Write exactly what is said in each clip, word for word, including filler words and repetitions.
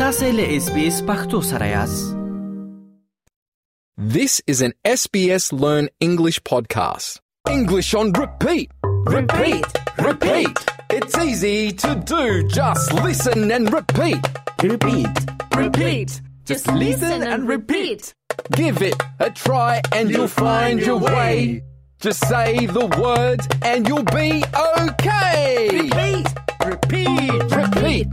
تاسو له اس بي اس پختو سره یاست. This is an S B S Learn English podcast. English on repeat. Repeat. Repeat. It's easy to do. Just listen and repeat. Repeat. Repeat. Just listen and repeat. Give it a try and you'll find your way. Just say the words and you'll be okay. Repeat. Repeat. Repeat.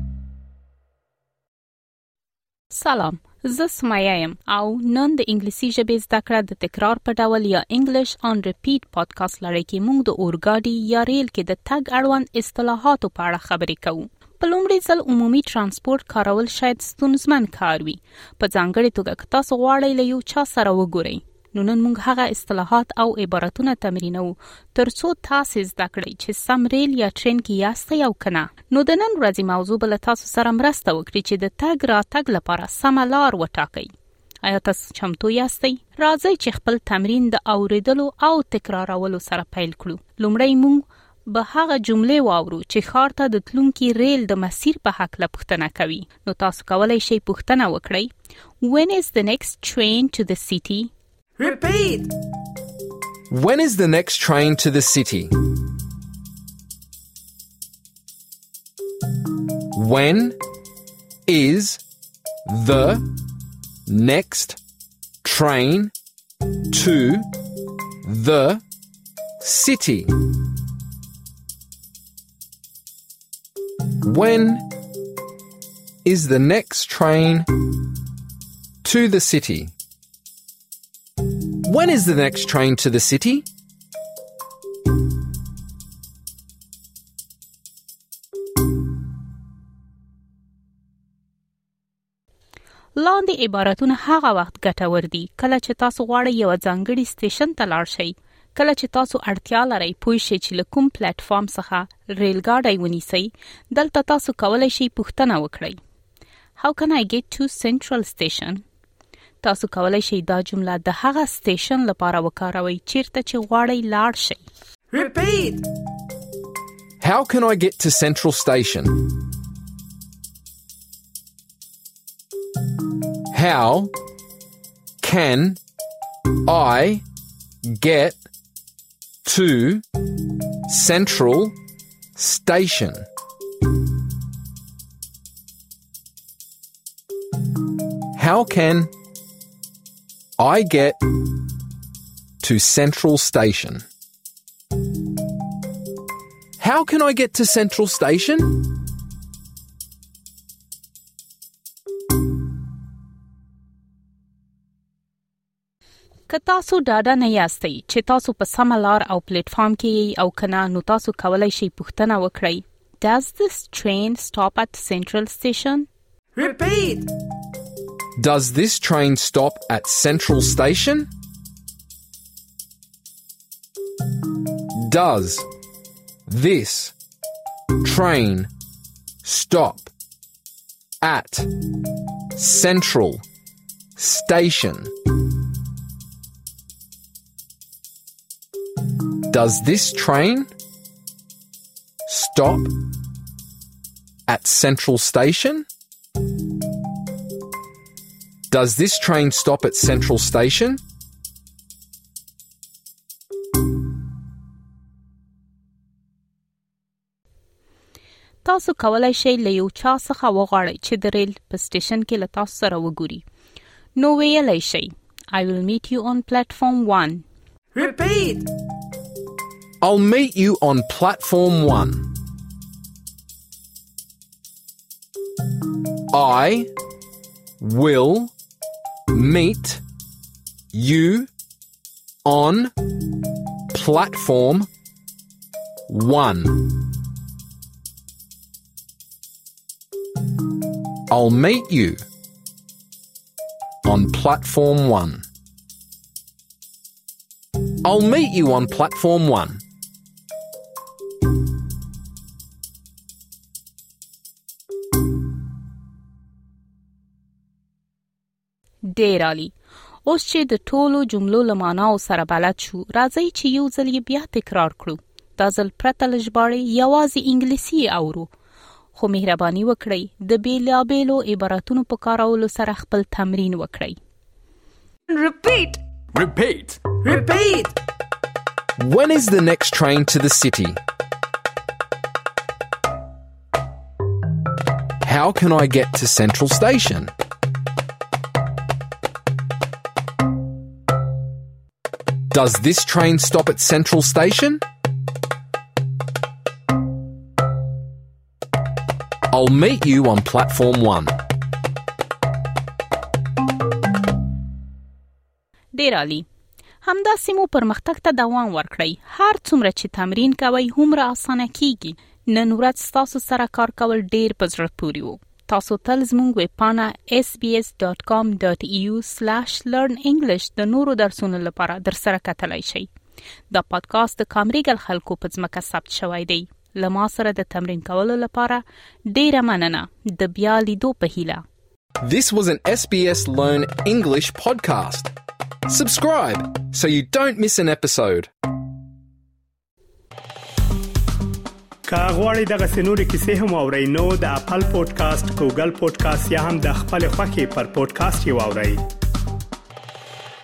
سلام، زه سمایه یم او نن د انګلیسي ژبې زده کړه د تکرار په ډول یا انګلیش آن ریپیټ پادکاسټ لري کې موږ د اورګاډي یا ریل کې د تګ اړوند اصطلاحاتو په اړه خبرې کوو. په لومړي ځل عمومي ترانسپورت کارول شاید ستونزمن کار وي. په ځانګړې توګه که تاسو غواړئ له یو چا سره وګورئ، نو نن موږ هغه اصطلاحات او عبارتونه تمرینو ترڅو تاسو زده کړئ چې سم ریل یا ټرین کې یاستئ او کنه. نو د نن ورځې موضوع بل تاسو سره مرسته وکړي چې د تګ را تګ لپاره سم لار وټاکئ. آیا تاسو چمتو یاستئ؟ راځئ چې خپل تمرین د اوریدلو او تکرارولو سره پیل کړو. لومړی موږ به هغه جملې واورو چې ښار ته د تلونکي ریل د مسیر په هکله پوښتنه کوي. نو تاسو کولی شئ پوښتنه وکړئ: When is the next train to the city? Repeat. When is the next train to the city? When is the next train to the city? When is the next train to the city? When is the next train to the city? لاندې عبارتونه هغه وخت ګټور دي کله چې تاسو غواړئ یو ځانګړي سټیشن ته لاړ شئ. کله چې تاسو اړتیا لرئ پوه شئ چې له کوم پلیټ فارم څخه ریل ګاډی ونیسئ. دلته تاسو کولی شئ پوښتنه وکړئ: How can I get to Central Station? تاسو کولی شئ دا جمله د هغه سټیشن لپاره وکاروئ چیرته چې غواړئ لاړ شئ. Repeat. How can I get to Central Station? How can I get to Central Station? How can I get to Central Station? How can I get to Central Station? که تاسو ډاډه نه یاستئ چې تاسو په سمه لار او پلیټ فارم کې یئ او کنه، نو تاسو کولی شئ پوښتنه وکړئ: Does this train stop at Central Station? Repeat. Does this train stop at Central Station? Does this train stop at Central Station? Does this train stop at Central Station? Does this train stop at Central Station? تاسو کولی شئ له یو چا څخه وغواړئ چې د ریل په سټیشن کې له تاسو سره وګوري. نو ویلی شئ: I will meet you on platform one. Repeat. I'll meet you on platform one. I will meet you on platform one. I'll meet you on platform one. I'll meet you on platform one. ډیر عالی. اوس چې د ټولو جملو له معناو سره بلد شو، راځئ چې یو ځل یې بیا تکرار کړو. دا ځل پرته له ژباړې یوازې انګلیسي اورو. خو مهرباني وکړئ د بیلابیلو عبارتونو په کارولو سره خپل تمرین وکړئ. Repeat. Repeat. Repeat. When is the next train to the city? How can I get to Central Station? Does this train stop at Central Station? I'll meet you on platform one. ډیر عالی. همدا سیمو پرمختګ ته دوام ورکړئ. هر څومره چې تمرین کوئ هومره اسانه کیږي. نن ورځ تاسو سره کار کول ډیر په زړه پورې وو. تاسو تل زموږ ویب پاڼه اس بي اس ډاټ کام ډاټ ای یو سلیش لرن انګلیش د نورو درسونو لپاره درسره کتلای شئ. دا پادکاسټ د کامریګل خلکو په ځمکه ثبت شوی دی. له ما سره د تمرین کولو لپاره ډیره مننه. د بیا لیدو په هیله. This was an S B S Learn English podcast. Subscribe so you don't miss an episode. که غواړئ دغه سنوري کیسې هم اورئ نو د خپل پودکاسټ ګوګل پودکاسټ یا هم د خپل خوښي پر پودکاسټ یې واورئ.